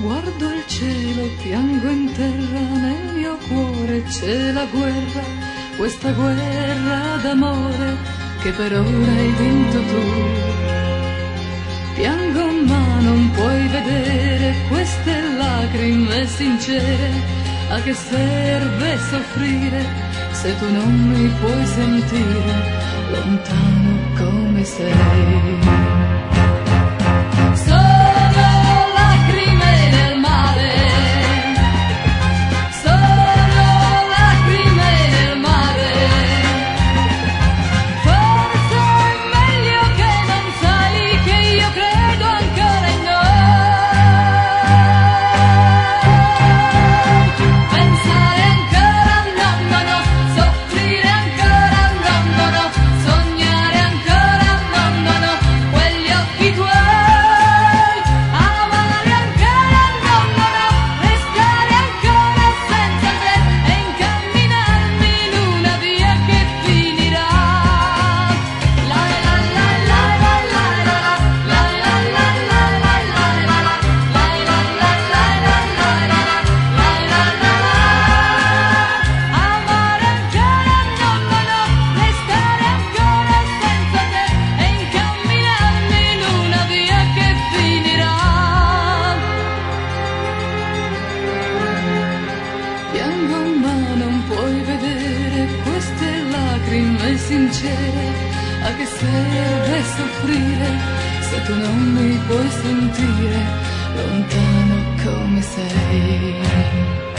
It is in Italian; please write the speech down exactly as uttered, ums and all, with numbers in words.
Guardo il cielo, piango in terra, nel mio cuore c'è la guerra, questa guerra d'amore che per ora hai vinto tu. Piango ma non puoi vedere queste lacrime sincere, a che serve soffrire se tu non mi puoi sentire lontano come sei. Sincere, a che serve soffrire se tu non mi puoi sentire lontano come sei?